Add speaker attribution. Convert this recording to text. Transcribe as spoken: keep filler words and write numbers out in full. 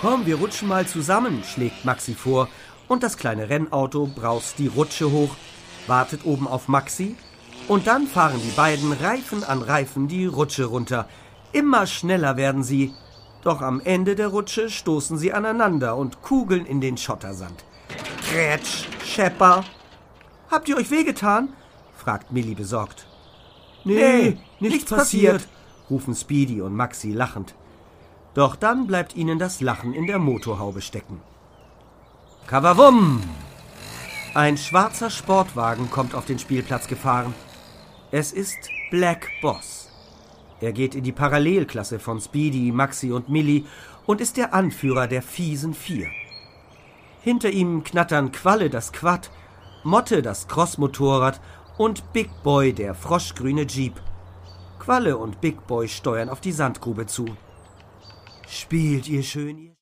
Speaker 1: Komm, wir rutschen mal zusammen, schlägt Maxi vor. Und das kleine Rennauto braust die Rutsche hoch, wartet oben auf Maxi. Und dann fahren die beiden Reifen an Reifen die Rutsche runter. Immer schneller werden sie. Doch am Ende der Rutsche stoßen sie aneinander und kugeln in den Schottersand. Krätsch, Schepper. Habt ihr euch wehgetan? Fragt Milli besorgt. Nee, nee nichts, nichts passiert, rufen Speedy und Maxi lachend. Doch dann bleibt ihnen das Lachen in der Motorhaube stecken. Kawawum! Ein schwarzer Sportwagen kommt auf den Spielplatz gefahren. Es ist Black Boss. Er geht in die Parallelklasse von Speedy, Maxi und Milli und ist der Anführer der fiesen Vier. Hinter ihm knattern Qualle, das Quad, Motte, das Crossmotorrad und Big Boy, der froschgrüne Jeep. Qualle und Big Boy steuern auf die Sandgrube zu. Spielt ihr schön, ihr